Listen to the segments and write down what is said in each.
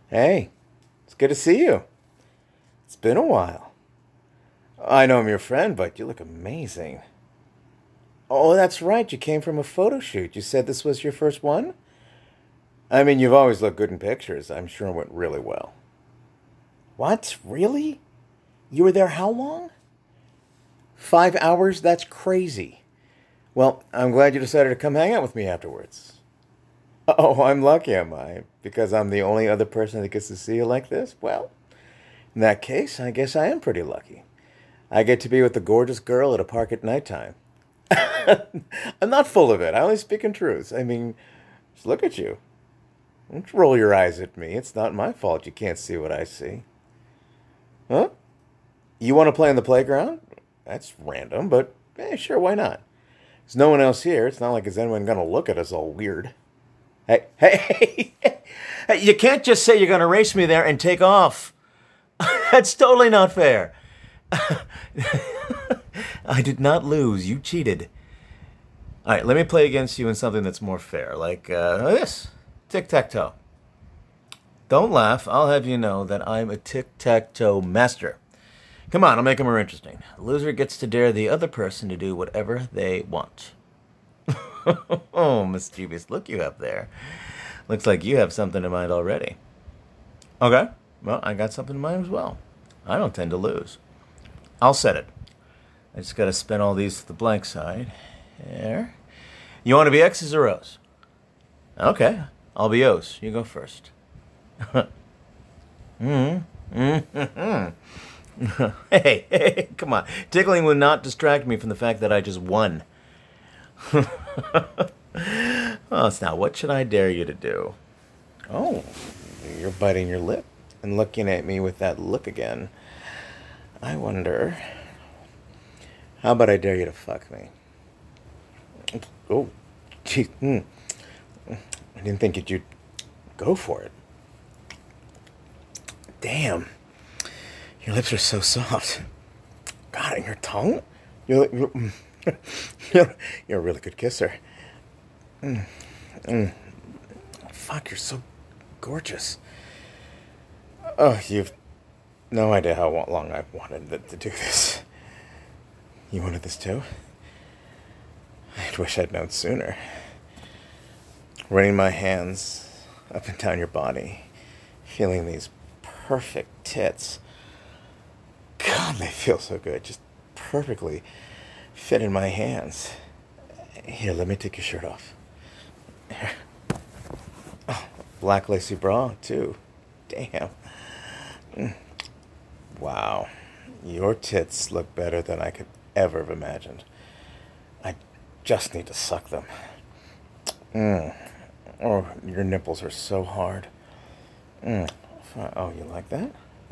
Hey, it's good to see you. It's been a while. I know I'm your friend, but you look amazing. Oh, that's right. You came from a photo shoot. You said this was your first one? I mean, you've always looked good in pictures. I'm sure it went really well. What? Really? You were there how long? 5 hours? That's crazy. Well, I'm glad you decided to come hang out with me afterwards. Oh, I'm lucky, am I? Because I'm the only other person that gets to see you like this? Well, in that case, I guess I am pretty lucky. I get to be with the gorgeous girl at a park at nighttime. I'm not full of it. I only speak in truth. I mean, just look at you. Don't roll your eyes at me. It's not my fault you can't see what I see. Huh? You want to play on the playground? That's random, but sure, why not? There's no one else here. It's not like is anyone going to look at us all weird. Hey, hey, you can't just say you're going to race me there and take off. That's totally not fair. I did not lose. You cheated. All right, let me play against you in something that's more fair, like this tic-tac-toe. Don't laugh. I'll have you know that I'm a tic-tac-toe master. Come on, I'll make it more interesting. The loser gets to dare the other person to do whatever they want. Oh, mischievous look you have there. Looks like you have something in mind already. Okay, well, I got something in mind as well. I don't tend to lose. I'll set it. I just gotta spin all these to the blank side. There. You want to be X's or O's? Okay, I'll be O's. You go first. Hey, come on. Tickling will not distract me from the fact that I just won. Well, now, what should I dare you to do? Oh, you're biting your lip and looking at me with that look again. I wonder. How about I dare you to fuck me? Oh, gee. I didn't think you'd go for it. Damn. Your lips are so soft. God, and your tongue? You're, you're a really good kisser. Fuck, you're so gorgeous. Oh, you've no idea how long I've wanted to do this. You wanted this too? I wish I'd known sooner. Running my hands up and down your body, feeling these perfect tits. God, they feel so good. Just perfectly fit in my hands. Here, let me take your shirt off. Here. Oh, black lacy bra, too. Damn. Wow. Your tits look better than I could ever have imagined. I just need to suck them. Oh, your nipples are so hard. Oh, you like that?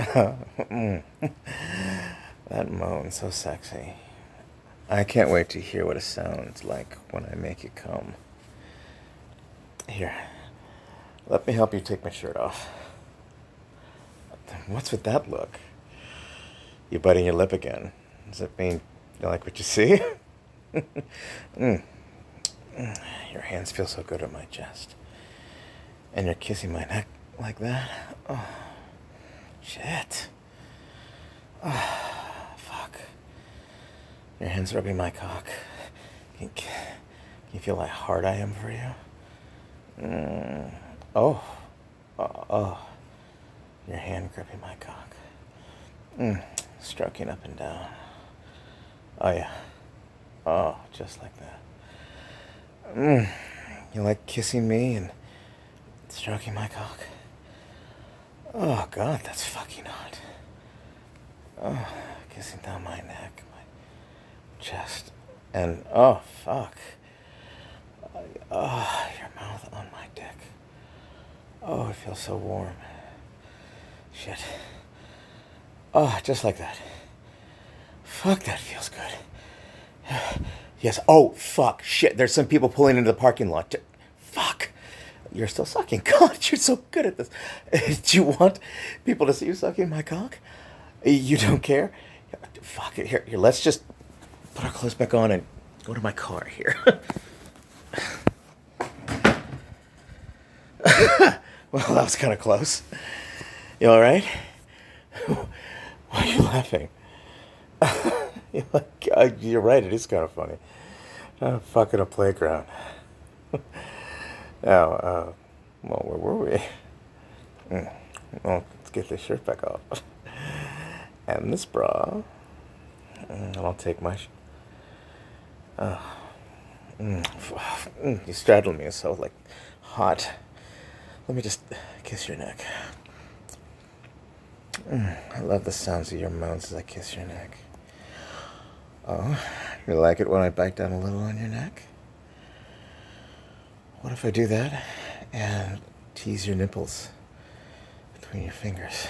That moan, so sexy. I can't wait to hear what it sounds like when I make you come. Here, let me help you take my shirt off. What's with that look? You biting your lip again. Does it mean you like what you see? Your hands feel so good on my chest. And you're kissing my neck like that. Oh, shit. Oh, fuck. Your hands rubbing my cock. Can you feel how hard I am for you? Oh. Your hand gripping my cock. Stroking up and down. Oh, yeah. Oh, just like that. You like kissing me and stroking my cock? Oh, God, that's fucking hot. Oh, kissing down my neck, my chest, and oh, fuck. Oh, your mouth on my dick. Oh, it feels so warm. Shit. Oh, just like that. Fuck, that feels good. Yes. Oh, fuck. Shit. There's some people pulling into the parking lot. Fuck. You're still sucking. God, you're so good at this. Do you want people to see you sucking my cock? You don't care? Fuck it. Here, let's just put our clothes back on and go to my car here. Well, that was kind of close. You all right? Why are you laughing? You're right, it is kind of funny. Fucking a playground. Now, well, where were we? Well, let's get this shirt back off. And this bra. And I'll take my... You straddle me so, like, hot. Let me just kiss your neck. I love the sounds of your moans as I kiss your neck. Oh, you like it when I bite down a little on your neck? What if I do that and tease your nipples between your fingers?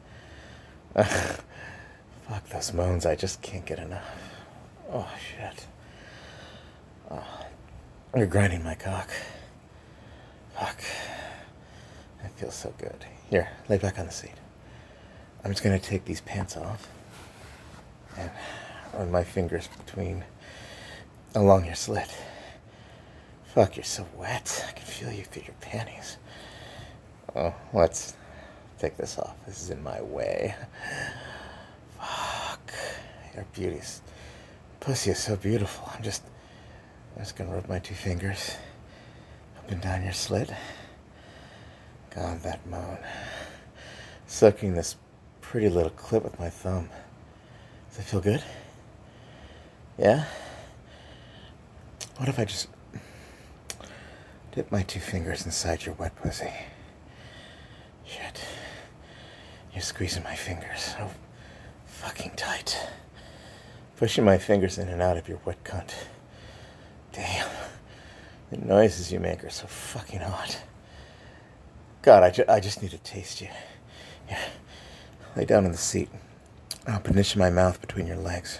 Fuck those moans, I just can't get enough. Oh, shit. Oh, you're grinding my cock. Fuck. That feels so good. Here, lay back on the seat. I'm just gonna take these pants off and run my fingers along your slit. Fuck, you're so wet. I can feel you through your panties. Oh, let's take this off. This is in my way. Fuck. Your beauty's... Pussy is so beautiful. I'm just gonna rub my two fingers up and down your slit. God, that moan. Sucking this pretty little clit with my thumb. Does it feel good? Yeah? What if I just dip my two fingers inside your wet pussy? Shit. You're squeezing my fingers so fucking tight. Pushing my fingers in and out of your wet cunt. Damn. The noises you make are so fucking hot. God, I just need to taste you. Here. Lay down on the seat. I'll position my mouth between your legs.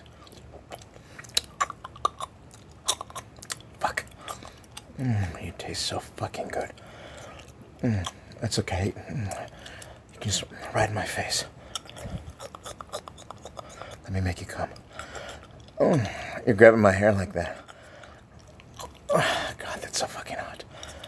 Fuck. You taste so fucking good. That's okay. You can just ride my face. Let me make you come. Oh, you're grabbing my hair like that. God, that's so fucking hot.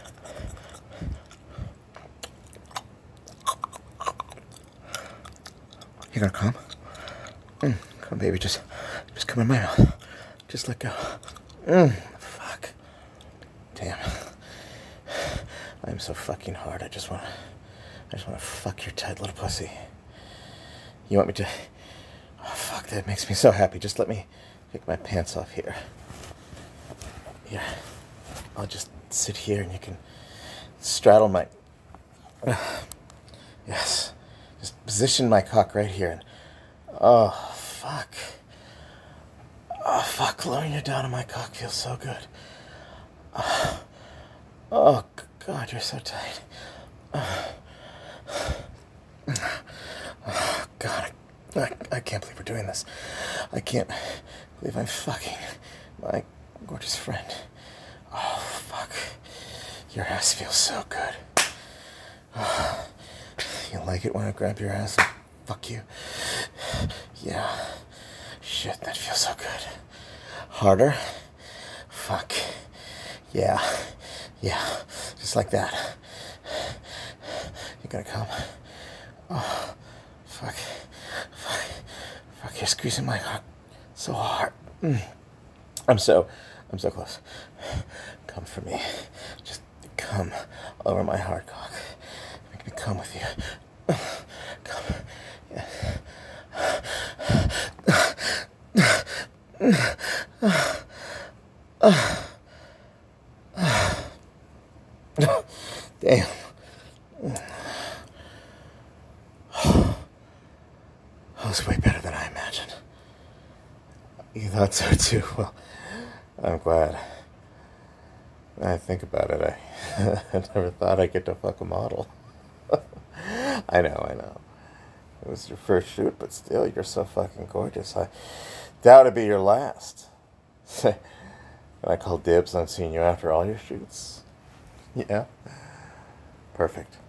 You gonna come? Come, baby, just come in my mouth. Just let go. Fuck. Damn. I'm so fucking hard. I just wanna fuck your tight little pussy. You want me to? Oh, fuck, that makes me so happy. Just let me take my pants off here. Here. I'll just sit here and you can straddle my... Yes. Just position my cock right here and... Oh, fuck. Oh, fuck. Lowering you down on my cock feels so good. Oh, God, you're so tight. Oh, God, I can't believe we're doing this. I can't believe I'm fucking my gorgeous friend. Oh, fuck. Your ass feels so good. Oh, you like it when I grab your ass and fuck you? Yeah. Shit, that feels so good. Harder? Fuck. Yeah. Yeah. Just like that. You gonna come? Oh, fuck. Fuck. Fuck, you're squeezing my cock so hard. I'm so close. Come for me. Just come over my hard cock. Make me come with you. Come. Yeah. Damn. That was way better than I imagined. You thought so too. Well, I'm glad. I think about it, I never thought I'd get to fuck a model. I know. It was your first shoot, but still, you're so fucking gorgeous. I doubt it'd be your last. Can I call dibs on seeing you after all your shoots? Yeah? Perfect.